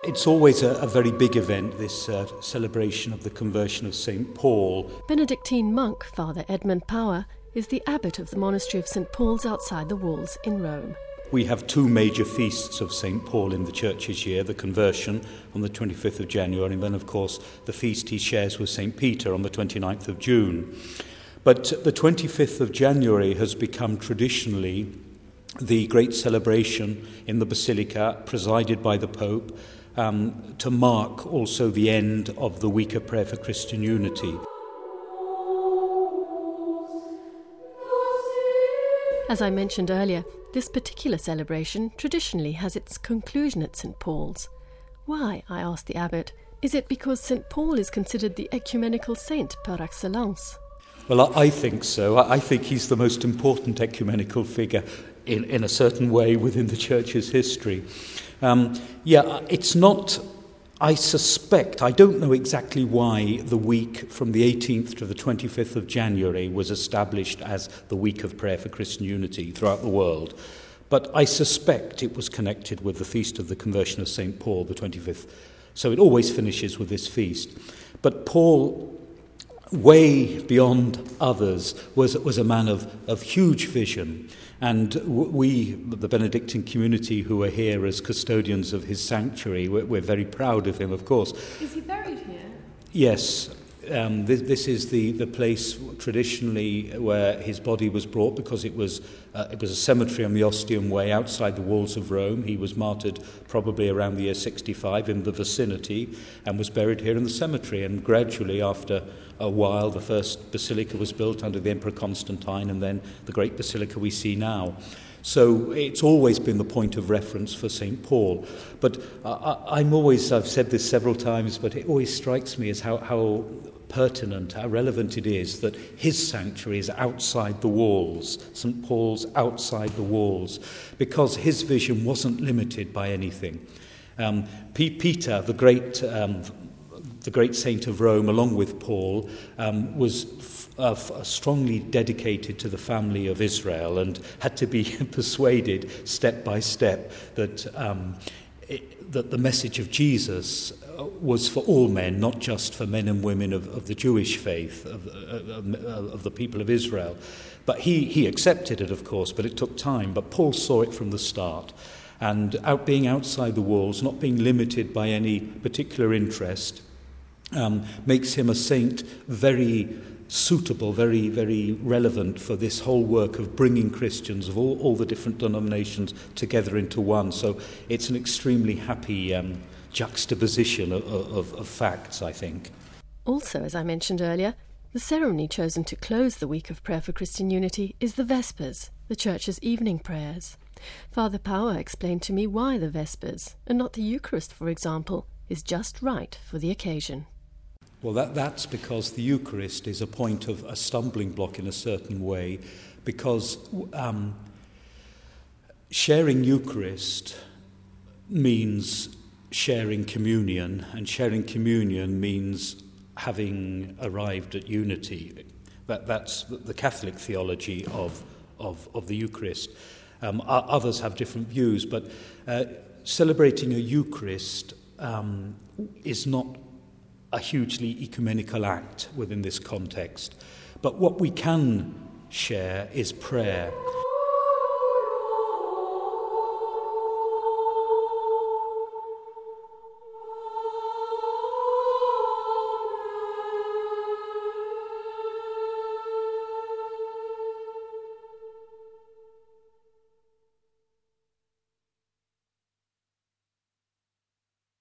It's always a very big event, this celebration of the conversion of St. Paul. Benedictine monk Father Edmund Power is the abbot of the monastery of St. Paul's outside the walls in Rome. We have two major feasts of St. Paul in the church's year, the conversion on the 25th of January, and then, of course, the feast he shares with St. Peter on the 29th of June. But the 25th of January has become traditionally the great celebration in the Basilica, presided by the Pope, to mark also the end of the week of prayer for Christian unity. As I mentioned earlier, this particular celebration traditionally has its conclusion at St. Paul's. Why, I asked the abbot, is it because St. Paul is considered the ecumenical saint par excellence? Well, I think so. I think he's the most important ecumenical figure in a certain way within the Church's history. It's not, I suspect, I don't know exactly why the week from the 18th to the 25th of January was established as the week of prayer for Christian unity throughout the world. But I suspect it was connected with the feast of the conversion of St. Paul, the 25th. So it always finishes with this feast. But Paul, way beyond others, was a man of huge vision. And we, the Benedictine community who are here as custodians of his sanctuary, we're very proud of him, of course. Is he buried here? Yes. This is the place traditionally where his body was brought, because it was a cemetery on the Ostium Way outside the walls of Rome. He was martyred probably around the year 65 in the vicinity and was buried here in the cemetery. And gradually, after a while, the first basilica was built under the Emperor Constantine, and then the great basilica we see now. So it's always been the point of reference for St. Paul. But I've said this several times, but it always strikes me as how pertinent, how relevant it is that his sanctuary is outside the walls, St. Paul's outside the walls, because his vision wasn't limited by anything. Peter, the great saint of Rome, along with Paul, was strongly dedicated to the family of Israel and had to be persuaded step by step that the message of Jesus was for all men, not just for men and women of the Jewish faith, of the people of Israel. But he accepted it, of course, but it took time. But Paul saw it from the start. And being outside the walls, not being limited by any particular interest, makes him a saint very suitable, very, very relevant for this whole work of bringing Christians of all the different denominations together into one. So it's an extremely happy juxtaposition of facts, I think. Also, as I mentioned earlier, the ceremony chosen to close the week of prayer for Christian unity is the Vespers, the Church's evening prayers. Father Power explained to me why the Vespers, and not the Eucharist, for example, is just right for the occasion. Well, that's because the Eucharist is a point of a stumbling block in a certain way, because sharing Eucharist means sharing communion, and sharing communion means having arrived at unity. That's the Catholic theology of the Eucharist. Others have different views, but celebrating a Eucharist is not a hugely ecumenical act within this context. But what we can share is prayer.